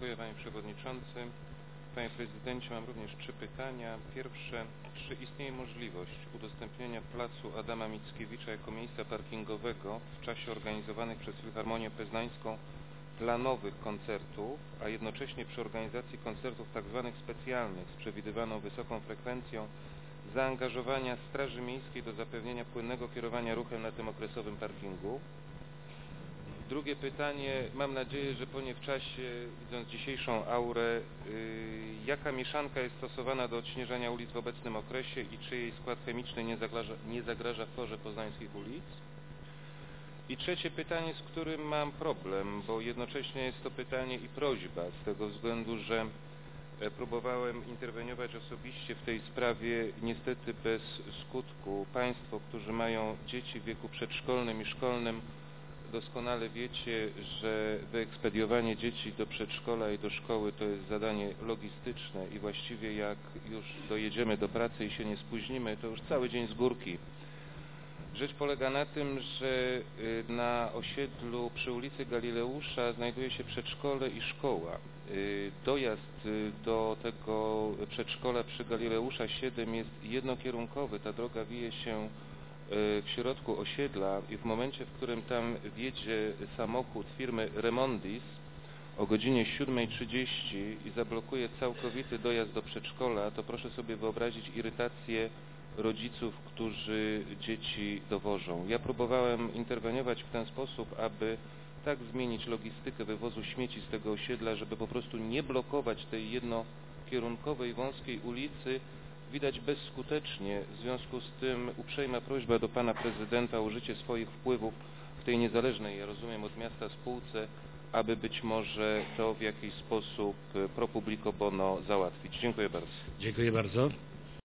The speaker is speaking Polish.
Dziękuję Panie Przewodniczący. Panie Prezydencie, mam również 3 pytania. Pierwsze, czy istnieje możliwość udostępnienia placu Adama Mickiewicza jako miejsca parkingowego w czasie organizowanych przez Filharmonię Poznańską planowych koncertów, a jednocześnie przy organizacji koncertów tzw. specjalnych z przewidywaną wysoką frekwencją zaangażowania Straży Miejskiej do zapewnienia płynnego kierowania ruchem na tym okresowym parkingu? Drugie pytanie, mam nadzieję, że po nie w czasie, widząc dzisiejszą aurę, jaka mieszanka jest stosowana do odśnieżania ulic w obecnym okresie i czy jej skład chemiczny nie zagraża florze poznańskich ulic? I trzecie pytanie, z którym mam problem, bo jednocześnie jest to pytanie i prośba, z tego względu, że próbowałem interweniować osobiście w tej sprawie, niestety bez skutku. Państwo, którzy mają dzieci w wieku przedszkolnym i szkolnym, doskonale wiecie, że wyekspediowanie dzieci do przedszkola i do szkoły to jest zadanie logistyczne i właściwie jak już dojedziemy do pracy i się nie spóźnimy, to już cały dzień z górki. Rzecz polega na tym, że na osiedlu przy ulicy Galileusza znajduje się przedszkole i szkoła. Dojazd do tego przedszkola przy Galileusza 7 jest jednokierunkowy, ta droga wije się w środku osiedla i w momencie, w którym tam wjedzie samochód firmy Remondis o godzinie 7:30 i zablokuje całkowity dojazd do przedszkola, to proszę sobie wyobrazić irytację rodziców, którzy dzieci dowożą. Ja próbowałem interweniować w ten sposób, aby tak zmienić logistykę wywozu śmieci z tego osiedla, żeby po prostu nie blokować tej jednokierunkowej, wąskiej ulicy. Widać bezskutecznie, w związku z tym uprzejma prośba do Pana Prezydenta o użycie swoich wpływów w tej niezależnej, ja rozumiem, od miasta spółce, aby być może to w jakiś sposób pro publico bono załatwić. Dziękuję bardzo. Dziękuję bardzo.